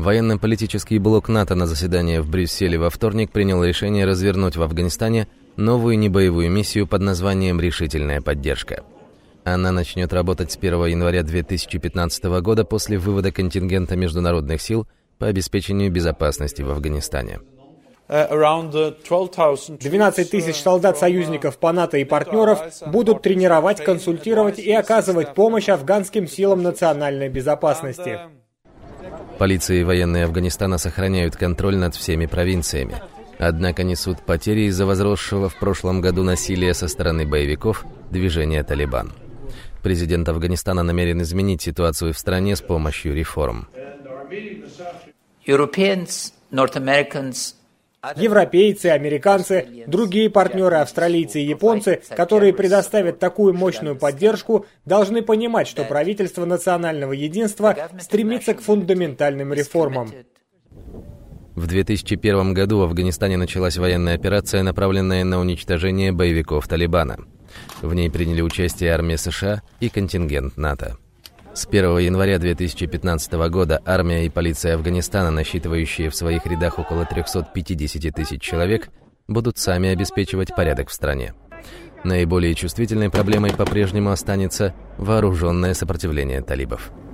Военно-политический блок НАТО на заседании в Брюсселе во вторник принял решение развернуть в Афганистане новую небоевую миссию под названием «Решительная поддержка». Она начнет работать с 1 января 2015 года после вывода контингента международных сил по обеспечению безопасности в Афганистане. 12 тысяч солдат-союзников по НАТО и партнеров будут тренировать, консультировать и оказывать помощь афганским силам национальной безопасности. Полиция и военные Афганистана сохраняют контроль над всеми провинциями, однако несут потери из-за возросшего в прошлом году насилия со стороны боевиков движения «Талибан». Президент Афганистана намерен изменить ситуацию в стране с помощью реформ. Европейцы, американцы, другие партнеры, австралийцы и японцы, которые предоставят такую мощную поддержку, должны понимать, что правительство национального единства стремится к фундаментальным реформам. В 2001 году в Афганистане началась военная операция, направленная на уничтожение боевиков Талибана. В ней приняли участие армия США и контингент НАТО. С 1 января 2015 года армия и полиция Афганистана, насчитывающие в своих рядах около 350 тысяч человек, будут сами обеспечивать порядок в стране. Наиболее чувствительной проблемой по-прежнему останется вооруженное сопротивление талибов.